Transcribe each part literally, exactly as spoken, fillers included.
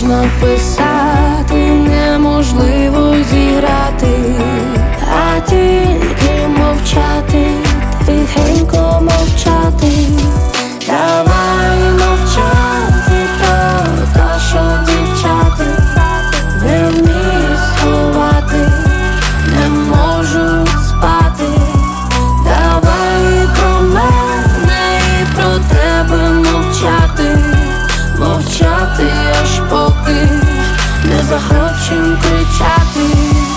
написати, неможливо зіграти, а тільки мовчати, тихенько мовчати. Давай мовчати, то, то що дівчата не вміють сховати, не можуть спати. Давай про мене і про тебе мовчати, мовчати, аж поки не захочем кричати.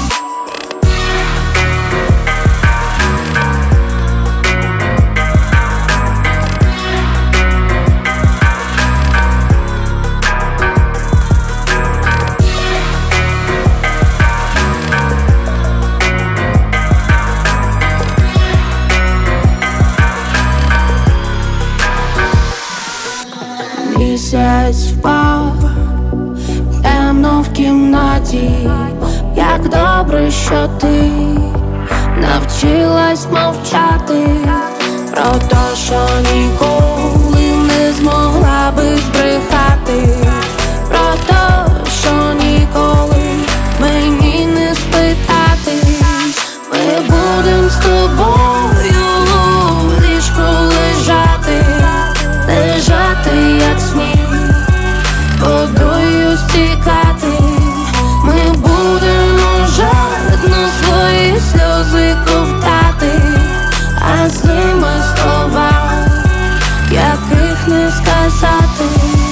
Місяць впав, темно в кімнаті. Як добре, що ти навчилась мовчати про те, що ніколи не змогла би збрехати, про те, що ніколи мені не спитати. Ми будем з тобою в ліжку лежати, лежати, як сніг, водою стікати. Ми будемо жадно свої сльози ковтати, а з ними слова, яких не сказати.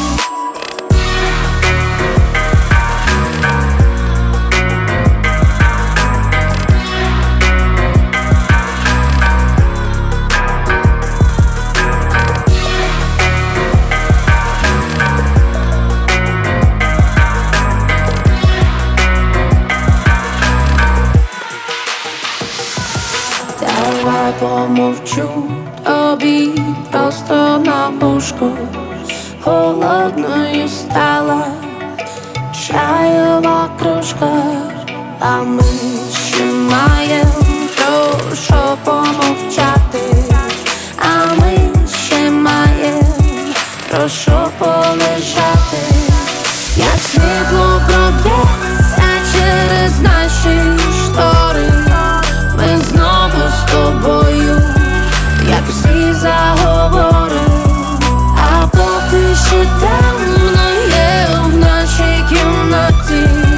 Давай помовчу тобі просто на вушку. Холодною стала чайова кружка, а ми ще маєм про що помовчати, а ми ще маєм про що полежати. Як світло проб'ється через наші штори, ми знову з тобою, як всі заговоримо. А поки ще темно є в нашій кімнаті,